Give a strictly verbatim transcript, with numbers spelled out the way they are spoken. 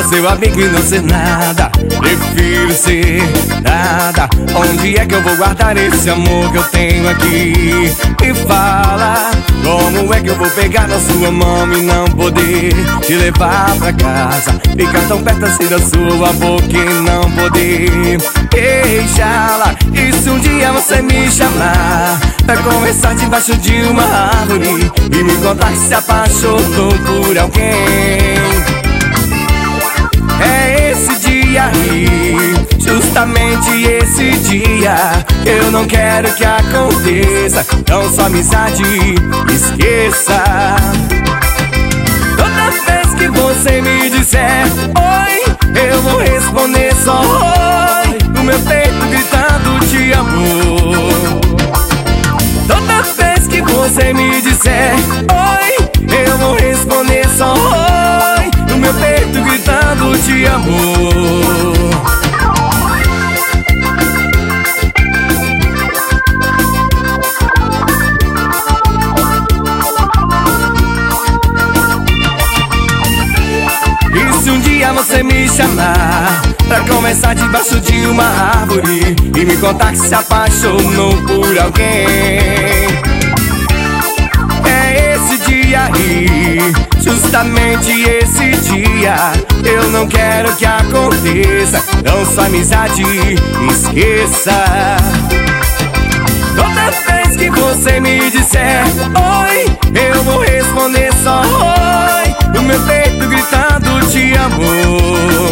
seu amigo e não ser nada. Prefiro ser nada. Onde é que eu vou guardar esse amor que eu tenho aqui? Me fala, como é que eu vou pegar na sua mão e não poder te levar pra casa? Ficar tão perto assim da sua boca e não poder beijá-la. E se um dia você me chamar pra conversar debaixo de uma árvore e me contar que se apaixonou por alguém, é esse dia aí, justamente esse dia, eu não quero que aconteça. Então sua amizade esqueça. Toda vez que você me disser oi, eu vou responder só oi, no meu peito gritando te amo. Toda vez que você me disser oi, eu vou responder só oi, no meu peito gritando te amo. E se um dia você me chamar pra conversar debaixo de uma árvore e me contar que se apaixonou por alguém, é esse dia aí, justamente esse dia, eu não quero que aconteça. Então sua amizade esqueça. Toda vez que você me disser oi, eu vou responder só oi, no meu peito gritando te amo.